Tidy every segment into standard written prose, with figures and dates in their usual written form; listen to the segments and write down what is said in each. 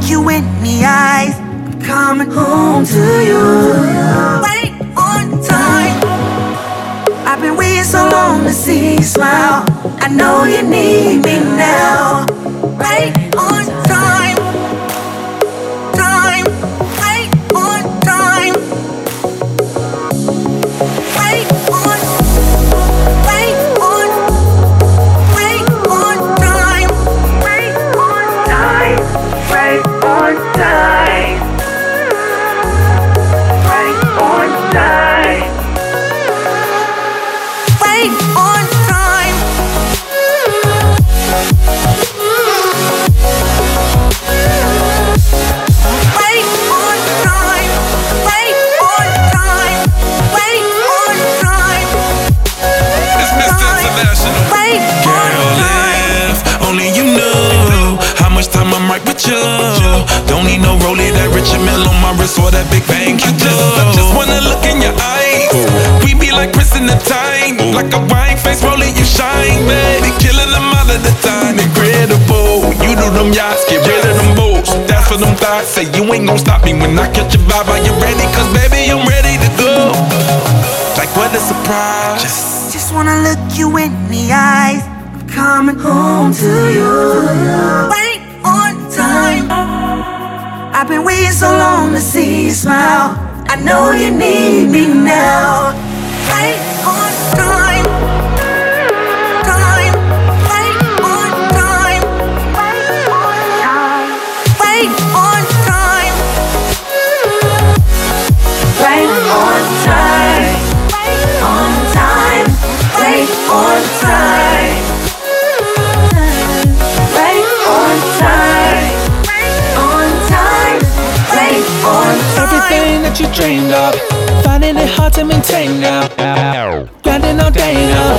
you in the eyes, I'm coming home to you. Right on time. I've been waiting so long to see you smile. I know you need me now. Right on time. Time. Right on time. Right on. Right on. Right on time. Right on time. Right on time. Right on time. Right on time. Right on time. Right on time. Right on time. It's Mr. International. Right on time. If only you knew how much time I'm right with you. Don't need no Rollie, that Richard Mille on my wrist or that Big Bang you do. I just wanna look in your eyes. We be like Chris in the time. Like a wine face, Rollie, you shine, baby. Killing them all of the time. Incredible. You do them yachts, get rid of them boats. That's for them thoughts. Say you ain't gon' stop me when I catch your vibe. Are you ready? Cause baby, I'm ready to go. Like what a surprise. Just wanna look you in the eyes, I'm coming home to you. Right on time. I've been waiting so long to see you smile. I know you need me now. Right on time. Time. Right on time. Right on time. Right on time. Right on time. Right on time. Right on time. Right on time. On time. Right on time. Everything that you dreamed of, finding it hard to maintain now. Grinding all day now.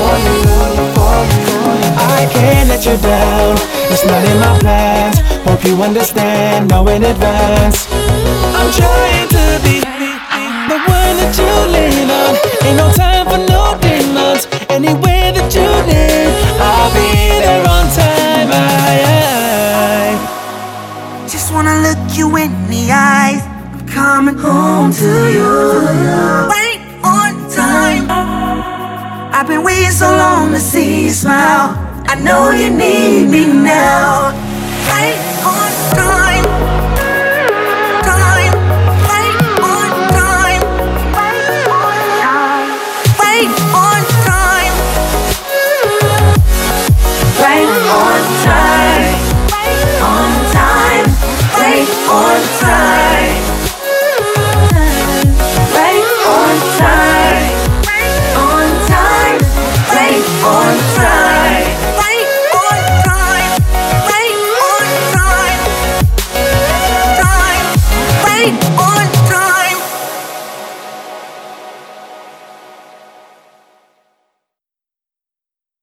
I can't let you down. It's not in my plans. Hope you understand, know in advance. I'm trying to be the one that you lean on. Ain't no time for no demons. Anywhere that you need, I'll be there on time. Just wanna look you in the eyes, I'm coming home to you. Right on time. I've been waiting so long to see you smile. I know you need me now. Right on time.